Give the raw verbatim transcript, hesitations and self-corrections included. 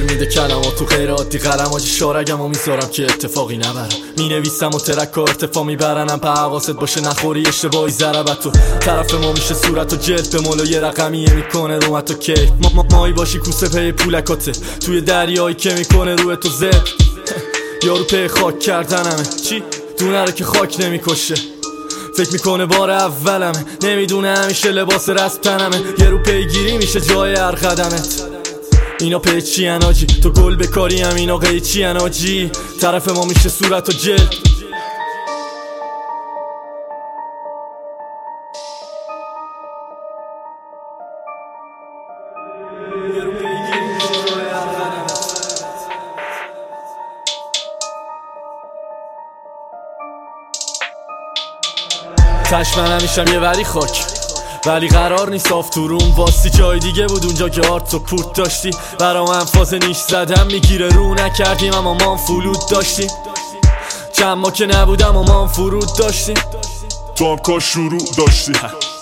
میده کلمات تو غیر عادی قلم آجی شارگم و میذارم که اتفاقی نبرم مینویسم و ترک و ارتفاع میبرنم په حواست باشه نخوری اشتباهی ضربت تو طرف ما میشه صورت و جلد به مولا یه رقمیه میکنه رو تو کیف ما ما مایی باشی کوسه پی پولکاته توی دریایی که میکنه روی تو زد یارو پی خاک کردنمه چی؟ دونه رو که خاک نمیکشه فکر میکنه بار اولمه نمیدونه همیشه لباس رسم تنمه یه رو پیگیری میشه جای هر قدمت اینا پی چی آجی تو گل بکاری هم اینا قی چی آجی طرف ما میشه صورت و جلد تش من همیشم یه وری خاک ولی قرار نیست آف تو روم واسه جای دیگه بود اونجا که آرت و پورت داشتی برام انفاز نیش زدم میگیره رو نکردیم اما ما فلود داشتیم چند ما که نبودم اما ما فرود داشتیم تو هم کاش شروع داشتی